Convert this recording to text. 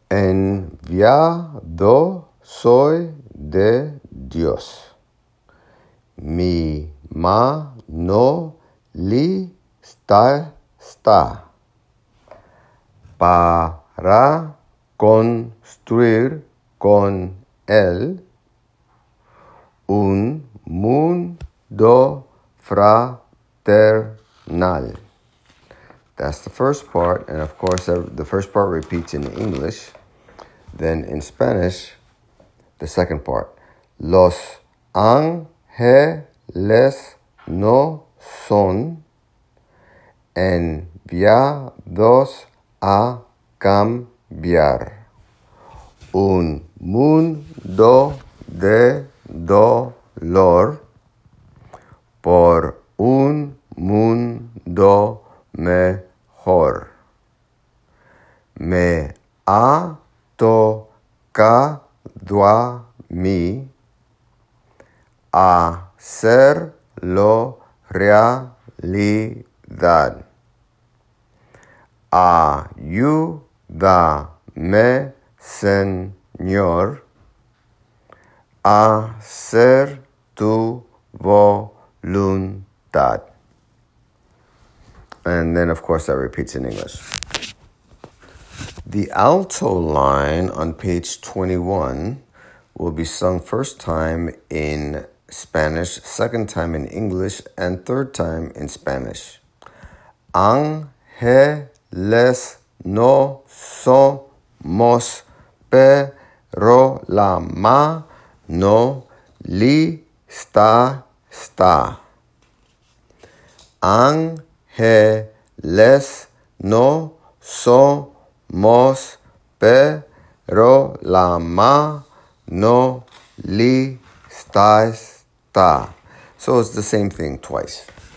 Enviado soy de Dios. Mi mano lista está para construir con él un mundo fraternal. That's the first part, and of course the first part repeats in English. Then in Spanish, the second part. Los ángeles no son enviados a cambiar un mundo de dolor por un mundo mejor. Me ha tocado a mí hacerlo realidad. Ayúdame, Señor, a hacer tu voluntad. And then, of course, that repeats in English. The alto line on page 21 will be sung first time in Spanish, second time in English, and third time in Spanish. Ángeles no somos, pero la mano lista está. Ángeles no somos, pero la mano lista está. So it's the same thing twice.